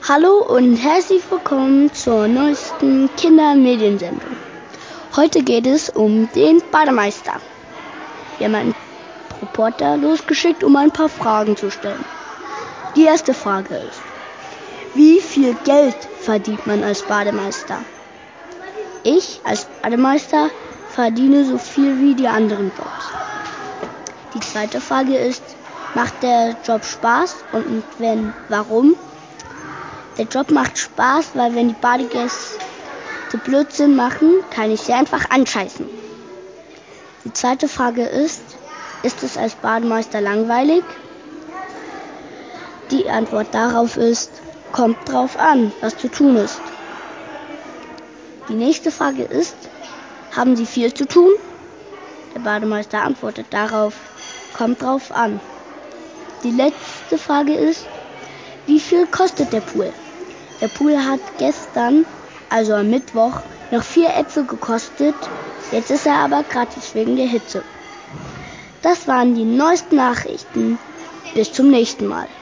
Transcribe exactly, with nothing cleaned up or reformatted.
Hallo und herzlich willkommen zur neuesten Kindermediensendung. Heute geht es um den Bademeister. Wir haben einen Reporter losgeschickt, um ein paar Fragen zu stellen. Die erste Frage ist: Wie viel Geld verdient man als Bademeister? Ich als Bademeister verdiene so viel wie die anderen Jobs. Die zweite Frage ist: Macht der Job Spaß, und wenn, warum? Der Job macht Spaß, weil wenn die Badegäste Blödsinn machen, kann ich sie einfach anscheißen. Die zweite Frage ist: Ist es als Bademeister langweilig? Die Antwort darauf ist: Kommt drauf an, was zu tun ist. Die nächste Frage ist: Haben Sie viel zu tun? Der Bademeister antwortet darauf: Kommt drauf an. Die letzte Frage ist: Wie viel kostet der Pool? Der Pool hat gestern, also am Mittwoch, noch vier Äpfel gekostet. Jetzt ist er aber gratis wegen der Hitze. Das waren die neuesten Nachrichten. Bis zum nächsten Mal.